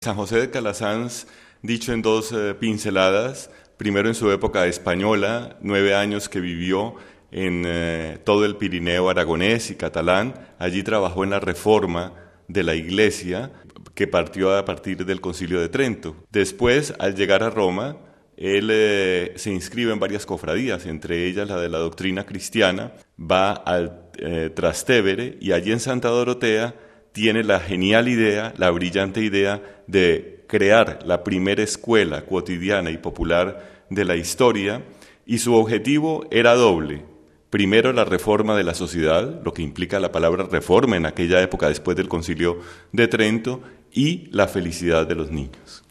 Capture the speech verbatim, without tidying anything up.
San José de Calasanz, dicho en dos eh, pinceladas, primero en su época española, nueve años que vivió en eh, todo el Pirineo aragonés y catalán. Allí trabajó en la reforma de la Iglesia, que partió a partir del Concilio de Trento. Después, al llegar a Roma, él eh, se inscribe en varias cofradías, entre ellas la de la doctrina cristiana, va al eh, Trastevere y allí en Santa Dorotea tiene la genial idea, la brillante idea de crear la primera escuela cotidiana y popular de la historia, y su objetivo era doble. Primero, la reforma de la sociedad, lo que implica la palabra reforma en aquella época después del Concilio de Trento, y la felicidad de los niños.